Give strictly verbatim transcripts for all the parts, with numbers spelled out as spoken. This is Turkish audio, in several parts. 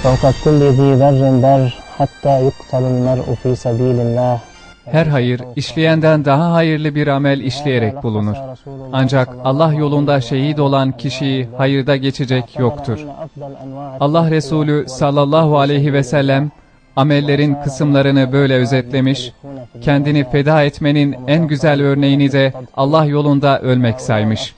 فوق كل ذي ذر ذر حتى يقتل المرء في سبيل الله. Her hayır, işleyenden daha hayırlı bir amel işleyerek bulunur. Ancak Allah yolunda şehit olan kişiyi hayırda geçecek yoktur. Allah Resulü sallallahu aleyhi ve sellem, amellerin kısımlarını böyle özetlemiş, kendini feda etmenin en güzel örneğini de Allah yolunda ölmek saymış.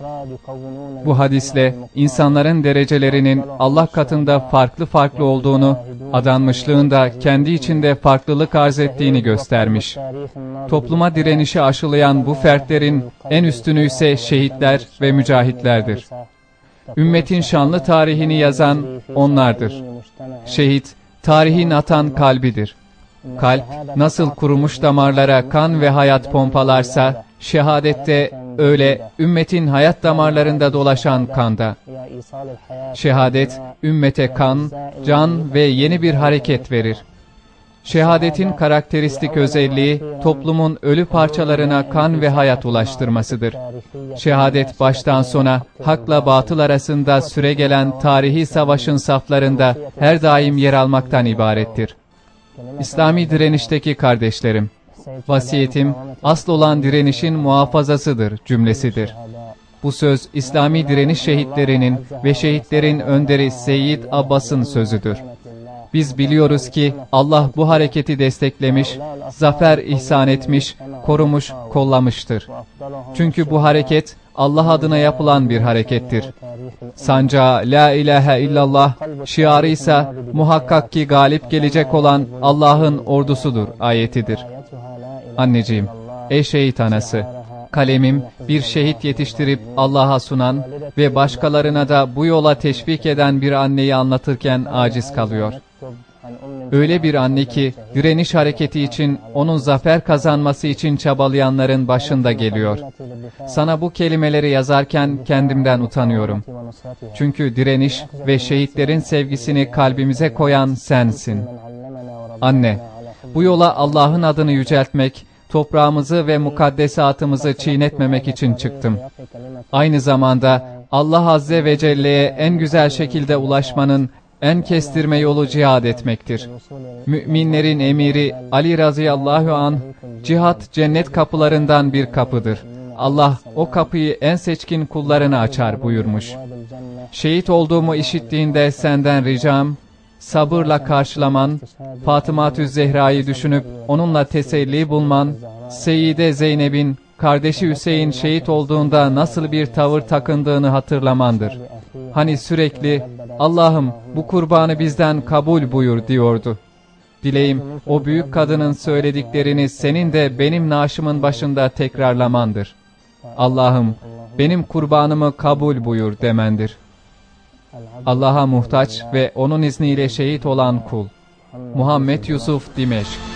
Bu hadisle insanların derecelerinin Allah katında farklı farklı olduğunu, adanmışlığın da kendi içinde farklılık arz ettiğini göstermiş. Topluma direnişi aşılayan bu fertlerin en üstünü ise şehitler ve mücahitlerdir. Ümmetin şanlı tarihini yazan onlardır. Şehit, tarihin atan kalbidir. Kalp, nasıl kurumuş damarlara kan ve hayat pompalarsa, şehadette öyle ümmetin hayat damarlarında dolaşan kanda. Şehadet, ümmete kan, can ve yeni bir hareket verir. Şehadetin karakteristik özelliği, toplumun ölü parçalarına kan ve hayat ulaştırmasıdır. Şehadet baştan sona, hakla batıl arasında süregelen tarihi savaşın saflarında her daim yer almaktan ibarettir. İslami direnişteki kardeşlerim, vasiyetim, asıl olan direnişin muhafazasıdır cümlesidir. Bu söz, İslami direniş şehitlerinin ve şehitlerin önderi Seyyid Abbas'ın sözüdür. Biz biliyoruz ki Allah bu hareketi desteklemiş, zafer ihsan etmiş, korumuş, kollamıştır. Çünkü bu hareket Allah adına yapılan bir harekettir. Sancağı La ilahe illallah, şiarı ise muhakkak ki galip gelecek olan Allah'ın ordusudur ayetidir. Anneciğim, ey şehit anası, kalemim bir şehit yetiştirip Allah'a sunan ve başkalarına da bu yola teşvik eden bir anneyi anlatırken aciz kalıyor. Öyle bir anne ki direniş hareketi için, onun zafer kazanması için çabalayanların başında geliyor. Sana bu kelimeleri yazarken kendimden utanıyorum. Çünkü direniş ve şehitlerin sevgisini kalbimize koyan sensin. Anne, bu yola Allah'ın adını yüceltmek, toprağımızı ve mukaddesatımızı çiğnetmemek için çıktım. Aynı zamanda Allah Azze ve Celle'ye en güzel şekilde ulaşmanın en kestirme yolu cihad etmektir. Müminlerin emiri Ali radıyallahu anh, cihat cennet kapılarından bir kapıdır. Allah o kapıyı en seçkin kullarına açar buyurmuş. Şehit olduğumu işittiğinde senden ricam, sabırla karşılaman, Fatıma-tü Zehra'yı düşünüp onunla teselli bulman, Seyyide Zeynep'in kardeşi Hüseyin şehit olduğunda nasıl bir tavır takındığını hatırlamandır. Hani sürekli Allah'ım bu kurbanı bizden kabul buyur diyordu. Dileğim o büyük kadının söylediklerini senin de benim naaşımın başında tekrarlamandır. Allah'ım benim kurbanımı kabul buyur demendir. Allah'a muhtaç ve onun izniyle şehit olan kul. Muhammed Yusuf Dimeşk.